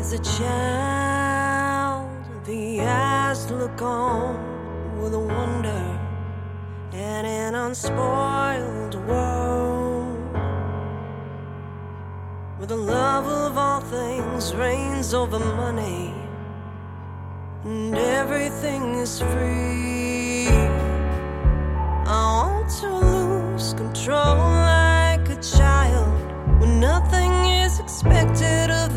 As a child, the eyes look on with a wonder and an unspoiled world, where the love of all things reigns over money and everything is free. I want to lose control like a child when nothing is expected of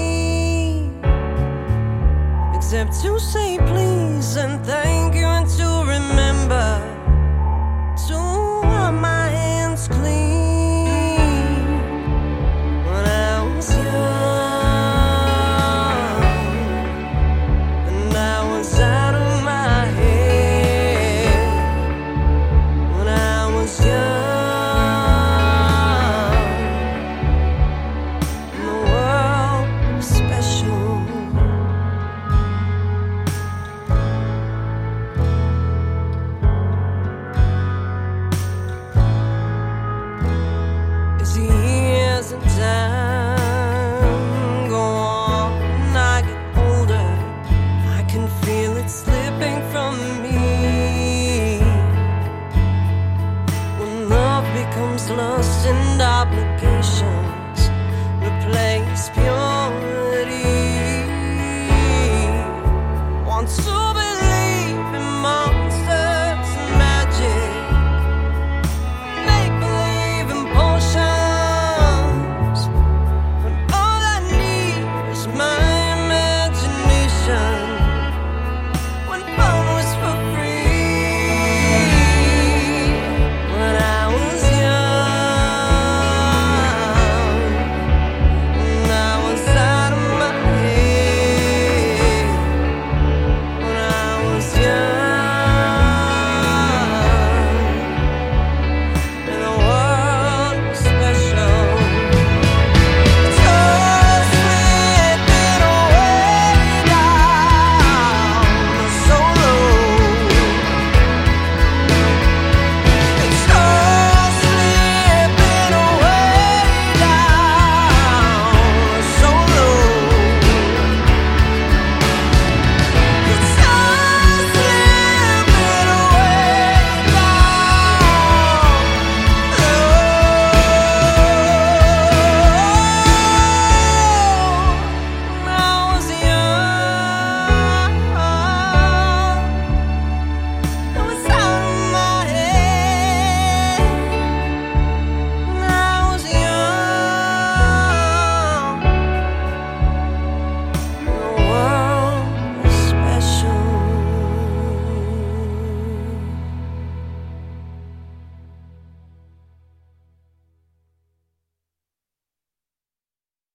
me except to say please and thank you and to